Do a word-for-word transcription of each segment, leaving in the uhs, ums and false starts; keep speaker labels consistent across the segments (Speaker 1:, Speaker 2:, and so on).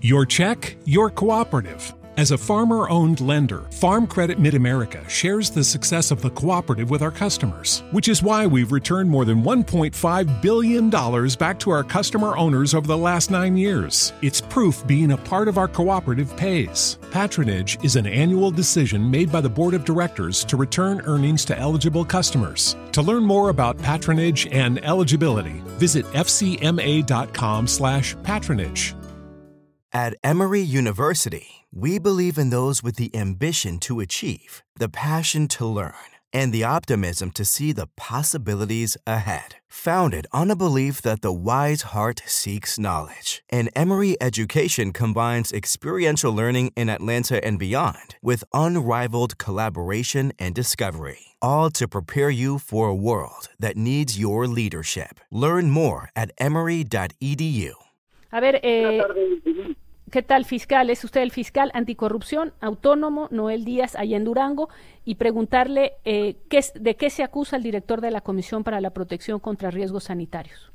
Speaker 1: Your check, your cooperative. As a farmer-owned lender, Farm Credit Mid-America shares the success of the cooperative with our customers, which is why we've returned more than one point five billion dollars back to our customer owners over the last nine years. It's proof being a part of our cooperative pays. Patronage is an annual decision made by the Board of Directors to return earnings to eligible customers. To learn more about patronage and eligibility, visit fcma.com slash patronage.
Speaker 2: At Emory University, we believe in those with the ambition to achieve, the passion to learn, and the optimism to see the possibilities ahead. Founded on a belief that the wise heart seeks knowledge, and Emory Education combines experiential learning in Atlanta and beyond with unrivaled collaboration and discovery, all to prepare you for a world that needs your leadership. Learn more at emory dot e d u.
Speaker 3: A ver, eh, ¿qué tal, fiscal? Es usted el fiscal anticorrupción autónomo Noel Díaz, allá en Durango, y preguntarle eh, ¿qué, de qué se acusa el director de la Comisión para la Protección contra Riesgos Sanitarios.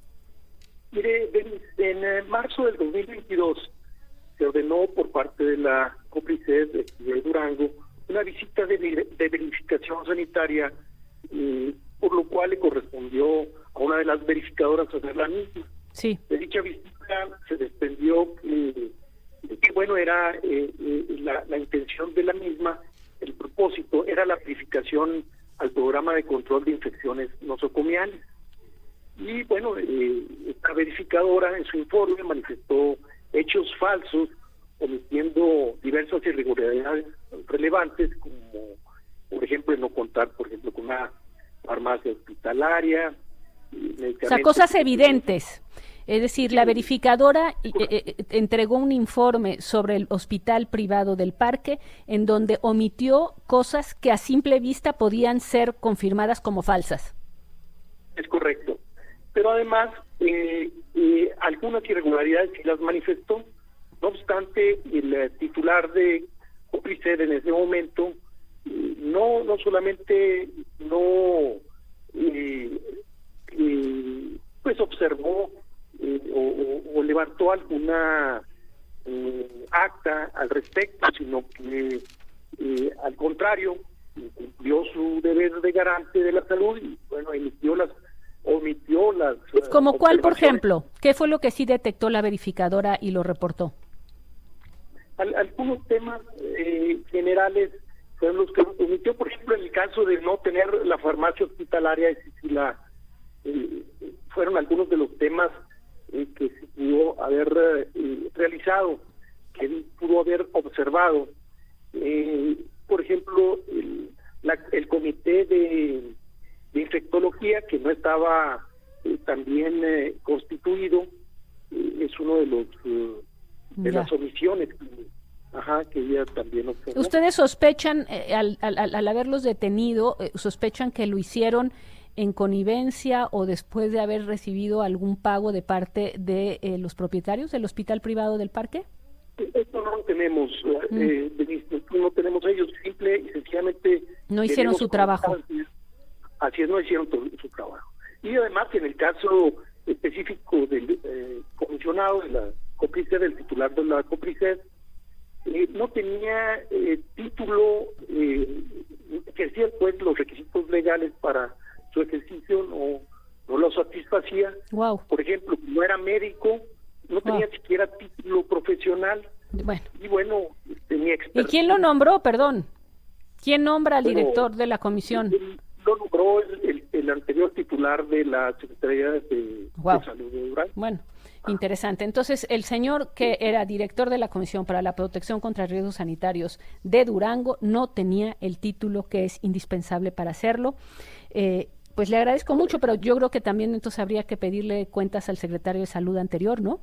Speaker 4: Mire, en, en marzo del dos mil veintidós se ordenó por parte de la COPRISED de, de Durango una visita de, de verificación sanitaria, eh, por lo cual le correspondió a una de las verificadoras hacer la misma.
Speaker 3: Sí.
Speaker 4: De dicha visita se desprendió que, que bueno, era eh, eh, la, la intención de la misma, el propósito era la verificación al programa de control de infecciones nosocomiales. Y bueno, eh, esta verificadora en su informe manifestó hechos falsos, omitiendo diversas irregularidades relevantes, como por ejemplo no contar, por ejemplo, con una farmacia hospitalaria.
Speaker 3: O sea, cosas evidentes. Es decir, la verificadora eh, eh, entregó un informe sobre el hospital privado del Parque en donde omitió cosas que a simple vista podían ser confirmadas como falsas.
Speaker 4: Es correcto. Pero además, eh, eh, algunas irregularidades sí las manifestó. No obstante, el titular de COPRISED en ese momento eh, no, no solamente no eh, eh, pues observó Eh, o, o, o levantó alguna eh, acta al respecto, sino que eh, al contrario cumplió su deber de garante de la salud y bueno, emitió las omitió las
Speaker 3: ¿Como cuál, por ejemplo? ¿Qué fue lo que sí detectó la verificadora y lo reportó?
Speaker 4: Al, algunos temas eh, generales fueron los que omitió, por ejemplo, en el caso de no tener la farmacia hospitalaria, si la eh, fueron algunos de los temas Eh, que se pudo haber eh, realizado, que pudo haber observado. Eh, por ejemplo, el, la, el comité de, de infectología, que no estaba eh, también eh, constituido, eh, es uno de los eh, de ya. las omisiones que, ajá, que ella también observó.
Speaker 3: ¿Ustedes sospechan, eh, al, al, al haberlos detenido, eh, sospechan que lo hicieron en connivencia o después de haber recibido algún pago de parte de eh, los propietarios del hospital privado del Parque?
Speaker 4: Esto no lo tenemos, mm. eh, Denise, no tenemos ellos, simple y sencillamente...
Speaker 3: No hicieron su trabajo.
Speaker 4: Así es, no hicieron su, su trabajo. Y además, en el caso específico del eh, comisionado de la COPRISED, del titular de la COPRISED, eh, no tenía eh, título, eh, ejercía pues los requisitos legales para su ejercicio, no, no lo satisfacía.
Speaker 3: Wow.
Speaker 4: Por ejemplo, no era médico, no tenía wow. siquiera título profesional.
Speaker 3: Bueno.
Speaker 4: Y bueno, tenía experiencia.
Speaker 3: ¿Y quién lo nombró, perdón? ¿Quién nombra al bueno, director de la comisión?
Speaker 4: Lo nombró el, el, el anterior titular de la Secretaría de,
Speaker 3: wow.
Speaker 4: de Salud de Durango.
Speaker 3: Bueno, ah. interesante. Entonces, el señor que era director de la Comisión para la Protección contra Riesgos Sanitarios de Durango no tenía el título que es indispensable para hacerlo. Eh, Pues le agradezco mucho, pero yo creo que también entonces habría que pedirle cuentas al secretario de Salud anterior, ¿no?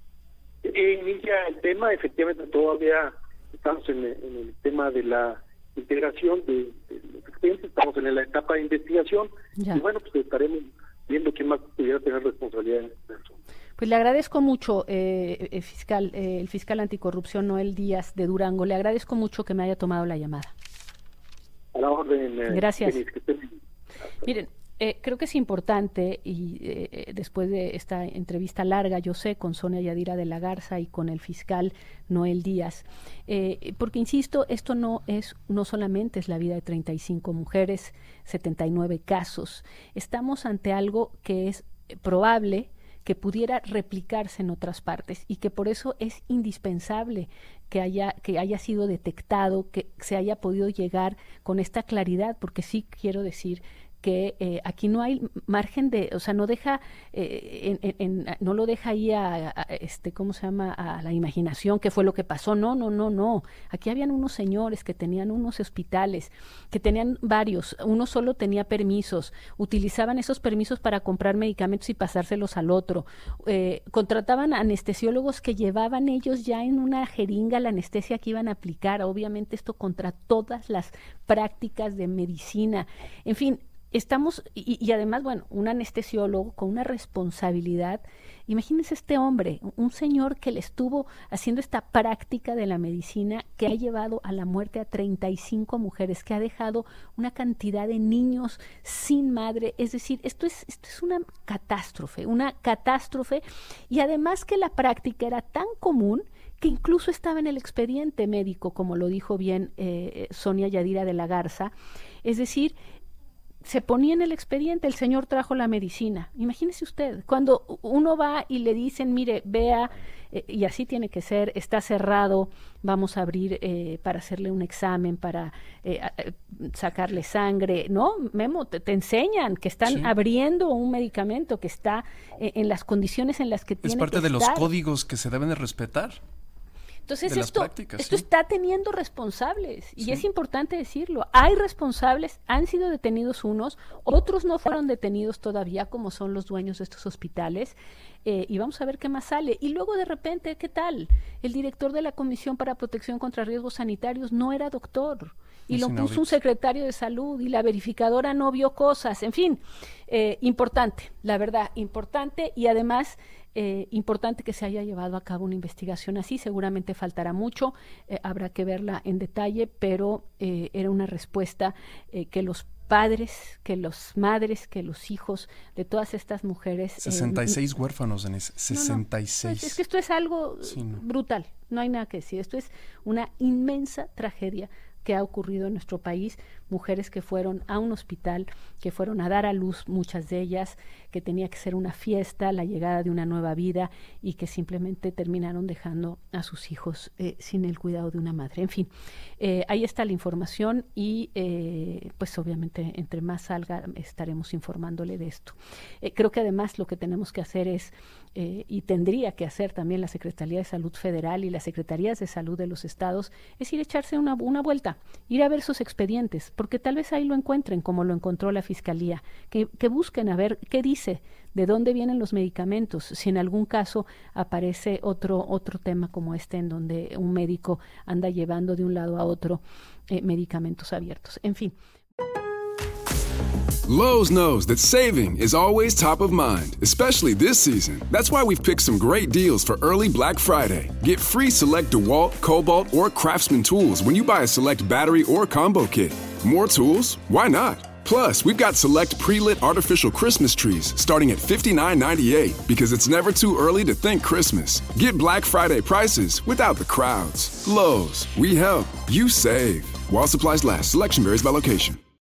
Speaker 4: Eh, inicia el tema, efectivamente todavía estamos en, en el tema de la integración de, de los expedientes, estamos en la etapa de investigación ya. Y bueno, pues estaremos viendo quién más pudiera tener responsabilidad en este caso.
Speaker 3: Pues le agradezco mucho, eh, eh, fiscal, eh, el fiscal anticorrupción Noel Díaz de Durango, le agradezco mucho que me haya tomado la llamada.
Speaker 4: A la orden. Eh,
Speaker 3: Gracias.
Speaker 4: Denise, que esté bien.
Speaker 3: Miren, eh, creo que es importante, y eh, después de esta entrevista larga, yo sé, con Sonia Yadira de la Garza y con el fiscal Noel Díaz, eh, porque insisto, esto no es, no solamente es la vida de treinta y cinco mujeres, setenta y nueve casos, estamos ante algo que es probable que pudiera replicarse en otras partes y que por eso es indispensable que haya, que haya sido detectado, que se haya podido llegar con esta claridad, porque sí quiero decir que eh, aquí no hay margen de, o sea, no deja, eh, en, en, en, no lo deja ahí a, a, este, ¿cómo se llama?, a la imaginación, qué fue lo que pasó. No, no, no, no. Aquí habían unos señores que tenían unos hospitales, que tenían varios, uno solo tenía permisos, utilizaban esos permisos para comprar medicamentos y pasárselos al otro, eh, contrataban anestesiólogos que llevaban ellos ya en una jeringa la anestesia que iban a aplicar, obviamente esto contra todas las prácticas de medicina, en fin. Estamos, y, y además, bueno, un anestesiólogo con una responsabilidad. Imagínense este hombre, un señor que le estuvo haciendo esta práctica de la medicina que ha llevado a la muerte a treinta y cinco mujeres, que ha dejado una cantidad de niños sin madre. Es decir, esto es, esto es una catástrofe, una catástrofe. Y además que la práctica era tan común que incluso estaba en el expediente médico, como lo dijo bien eh, Sonia Yadira de la Garza. Es decir, se ponía en el expediente, el señor trajo la medicina. Imagínese usted, cuando uno va y le dicen, mire, vea, eh, y así tiene que ser, está cerrado, vamos a abrir eh, para hacerle un examen, para eh, eh, sacarle sangre, ¿no? Memo, te, te enseñan que están sí. abriendo un medicamento que está eh, en las condiciones en las que tiene que estar.
Speaker 5: Es parte de los códigos que se deben de respetar.
Speaker 3: Entonces esto, esto ¿sí? está teniendo responsables y sí. es importante decirlo. Hay responsables, han sido detenidos unos, otros no fueron detenidos todavía, como son los dueños de estos hospitales, eh, y vamos a ver qué más sale. Y luego de repente, ¿qué tal? El director de la Comisión para Protección contra Riesgos Sanitarios no era doctor y es lo inaudito. Puso un secretario de salud y la verificadora no vio cosas. En fin, eh, importante, la verdad, importante y además... Eh, importante que se haya llevado a cabo una investigación así, seguramente faltará mucho, eh, habrá que verla en detalle, pero eh, era una respuesta eh, que los padres, que los madres, que los hijos de todas estas mujeres...
Speaker 5: sesenta y seis eh, huérfanos, Denise, sesenta y seis.
Speaker 3: No, no, pues es que esto es algo sí, no. brutal, no hay nada que decir, esto es una inmensa tragedia que ha ocurrido en nuestro país, mujeres que fueron a un hospital, que fueron a dar a luz, muchas de ellas, que tenía que ser una fiesta, la llegada de una nueva vida y que simplemente terminaron dejando a sus hijos eh, sin el cuidado de una madre. En fin, eh, ahí está la información y eh, pues obviamente entre más salga estaremos informándole de esto. Eh, creo que además lo que tenemos que hacer es, eh, y tendría que hacer también la Secretaría de Salud Federal y las Secretarías de Salud de los estados, es ir a echarse una, una vuelta, ir a ver sus expedientes, porque tal vez ahí lo encuentren como lo encontró la Fiscalía, que, que busquen a ver qué dice, de dónde vienen los medicamentos, si en algún caso aparece otro, otro tema como este en donde un médico anda llevando de un lado a otro eh, medicamentos abiertos. En fin.
Speaker 6: Lowe's knows that saving is always top of mind, especially this season. That's why we've picked some great deals for early Black Friday. Get free select DeWalt, Cobalt, or Craftsman tools when you buy a select battery or combo kit. More tools? Why not? Plus, we've got select pre-lit artificial Christmas trees starting at fifty-nine ninety-eight because it's never too early to think Christmas. Get Black Friday prices without the crowds. Lowe's, we help, you save. While supplies last, selection varies by location.